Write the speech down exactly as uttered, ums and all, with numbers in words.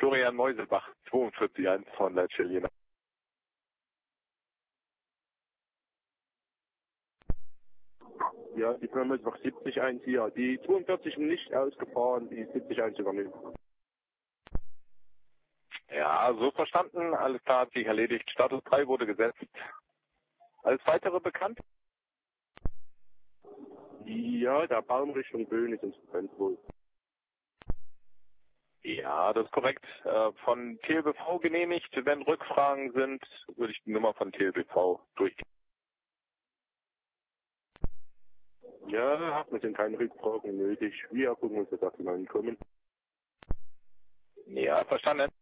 Florian Meuselbach, zweiundvierzig eins von der Chilena. Ja, die Firma ist noch siebzig eins hier. Die zweiundvierzig nicht ausgefahren, die siebzig eins übernehmen. Ja, so verstanden. Alles klar, hat sich erledigt. Status drei wurde gesetzt. Alles weitere bekannt? Ja, der Baum Richtung Böhn ist ins wohl. Ja, das ist korrekt. Äh, von T L B V genehmigt. Wenn Rückfragen sind, würde ich die Nummer von T L B V durchgehen. Ja, hat wir sind keine Rückfragen nötig. Wir gucken uns das erstmal ankommen. Ja, verstanden.